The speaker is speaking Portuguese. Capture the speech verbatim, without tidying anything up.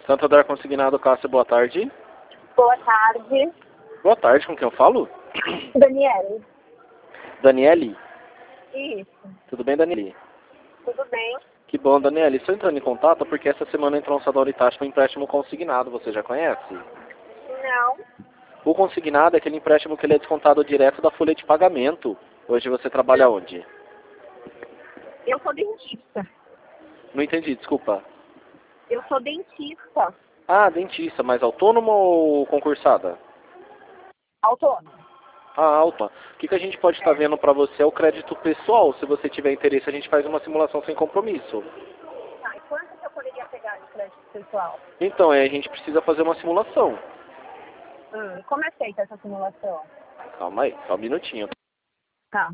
Santander Consignado, Cássia, boa tarde. Boa tarde. Boa tarde, com quem eu falo? Daniele. Daniele? Isso. Tudo bem, Daniele? Tudo bem? Que bom, Daniele. Estou entrando em contato porque essa semana entrou um Sador Itachi com um empréstimo consignado, você já conhece? Não. O consignado é aquele empréstimo que ele é descontado direto da folha de pagamento. Hoje você trabalha onde? Eu sou dentista. Não entendi, desculpa. Eu sou dentista. Ah, dentista, mas autônomo ou concursada? Autônomo. Ah, alta. O que, que a gente pode estar É. vendo para você é o crédito pessoal. Se você tiver interesse, a gente faz uma simulação sem compromisso. Tá, e quanto que eu poderia pegar de crédito pessoal? Então, é, a gente precisa fazer uma simulação. Hum, como é feita essa simulação? Calma aí, só um minutinho.